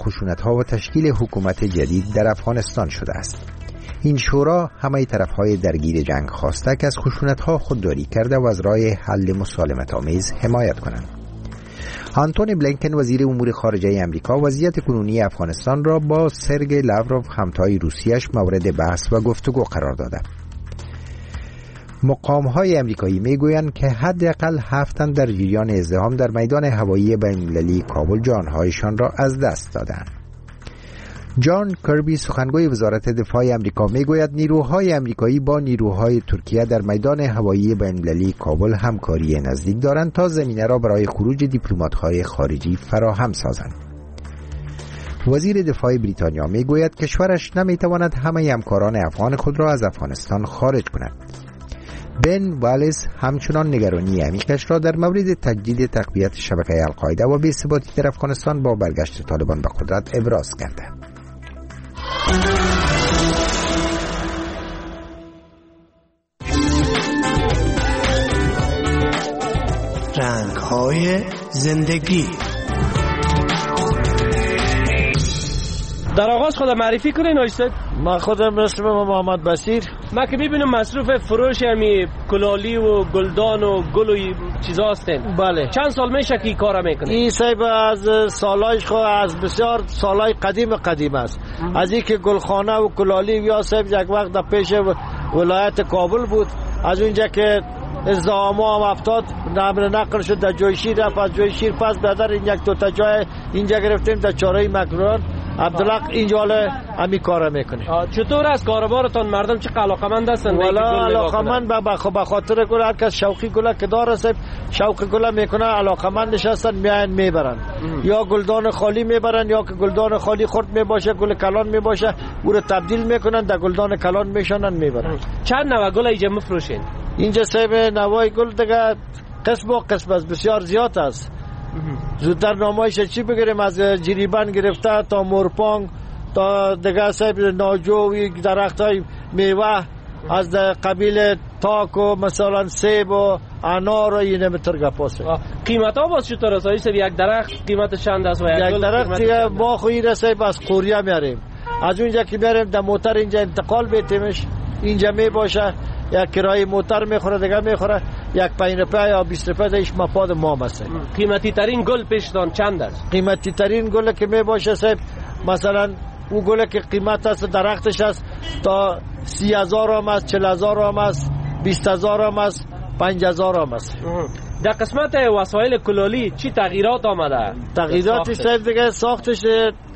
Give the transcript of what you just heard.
خشونت‌ها و تشکیل حکومت جدید در افغانستان شده است. این شورا همه طرف‌های درگیر جنگ خواسته که از خشونت‌ها خودداری کرده و از راه حل مسالمت‌آمیز حمایت کنند. آنتونی بلینکن وزیر امور خارجه آمریکا وضعیت کنونی افغانستان را با سرگئی لاوروف همتای روسیه‌اش مورد بحث و گفتگو قرار داده. مقام‌های آمریکایی میگویند که حداقل 7 تن در جریان ازدحام در میدان هوایی بین‌المللی کابل جان‌هایشان را از دست دادند. جان کربی سخنگوی وزارت دفاع آمریکا میگوید نیروهای آمریکایی با نیروهای ترکیه در میدان هوایی بین‌المللی کابل همکاری نزدیک دارند تا زمینه را برای خروج دیپلمات‌های خارجی فراهم سازند. وزیر دفاع بریتانیا میگوید کشورش نمیتواند همه همکاران افغان خود را از افغانستان خارج کند. بن والیس همچنان نگرانی عمیقش را در مورد تجدید تقویت شبکه القاعده و بی‌ثباتی در افغانستان با برگشت طالبان به قدرت ابراز کرده. رنگ‌های زندگی. در آغاز خود معرفی کنین آیستد. من خودم اسمم محمد بصیر. ما که میبینم مصروف فروش همی کلالی و گلدان و گل و چیزا هستین. بله. چند سال میشه که این کارا میکنه؟ این صاحب از سالایش خود از بسیار سالای قدیم است. از اینکه گلخانه و کلالی یا صاحب یک وقت در پیش ولایت کابل بود، از اونجا که ازدحام هم افتاد نقل شد در جای شیر، رفت از جای شیر پس بدر این یک دو تا جای اینجا گرفتیم در چاره مکران عبدالحق اینجا همی کارا میکنه. چطور است کاروبارتان؟ مردم چه علاقمند هستن؟ والا علاقمند به خاطر گل، هر کس شوقی گل که داره صاحب شوق گل میکنه، علاقمند نشستن میان میبرن. یا گلدان خالی میبرن یا که گلدان خالی خرد میباشه گل کلان میباشه او رو تبدیل میکنن در گلدان کلان میشونن میبرن. چند نوع گل اینجا میفروشین؟ اینجا صاحب نوای گل دیگه قسم و قسم است، بسیار زیاد است. زودتر نامایش چی بگیریم، از جریبن گرفته تا مورپانگ تا دیگه صاحب ناجوی درخت های میوه از قبیل تاک و مثلا سیب و انار و اینه مترگه پاسه. قیمت ها باز چطور است؟ یک درخت قیمت چند است و یک درخت دیگه ما خویی رسه از قوریه میاریم، از اونجا که میاریم در موتر اینجا انتقال بیتیمش اینجا میباشه، یک کرایه موتر میخوره دیگه میخوره، یک 5 روپیه یا 20 روپیه دیش مفاد ما است. قیمتی ترین گل پیشتان چند است؟ قیمتی ترین گل که میباشه صاحب مثلا او گل که قیمت است درختش است تا 30,000 هم است، 40,000 هم است، 20,000 هم است، 5,000 هم است. در قسمت وسایل کلالی چی تغییرات آمده؟ تغییراتی صاحب دیگه ساختش